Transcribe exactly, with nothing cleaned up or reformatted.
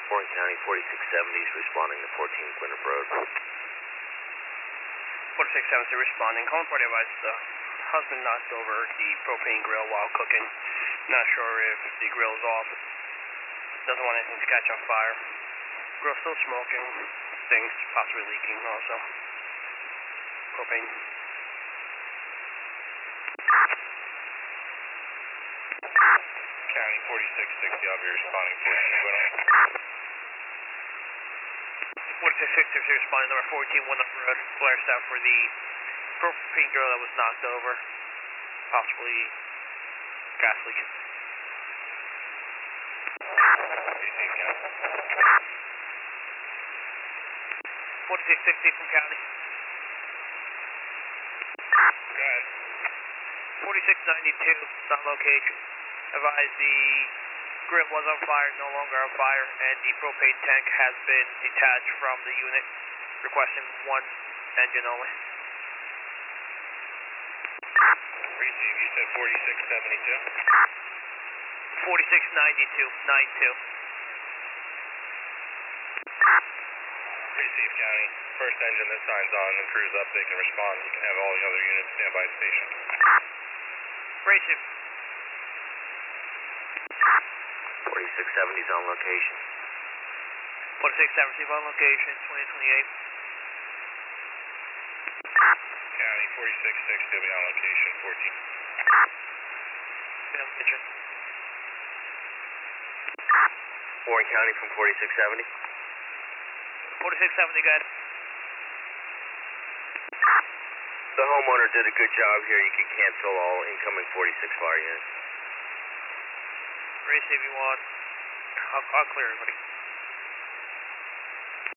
Warren County, forty-six seventy is responding to fourteen Gwinnett Road. forty-six seventy responding. Calling party advice, the husband knocked over the propane grill while cooking. Not sure if the grill's off. Doesn't want anything to catch on fire. Grill's still smoking. Things possibly leaking also. Propane. County forty-six sixty, I'll be responding fourteen Gwinnett. forty-six sixty responding number fourteen Gwinnett Road. Flare staff for the propane grill that was knocked over. Possibly gas leak. Receive, County. forty-six sixty from County. Go ahead. forty-six ninety-two, on location. Advise the grill was on fire, no longer on fire, and the propane tank has been detached from the unit, requesting one engine only. Receive, you said forty-six seventy-two? forty-six ninety-two, ninety-two. Receive, County. First engine that signs on and crews up, they can respond. You can have all the other units stand by station. Receive. forty-six seventy is on location. forty-six seventy on location, twenty twenty-eight. County forty-six sixty will be on location, fourteen. Be on the kitchen. Warren County from forty-six seventy. forty-six seventy, good. The homeowner did a good job here. You can cancel all incoming forty-six fire units. Receive you want. I'll, I'll clear everybody.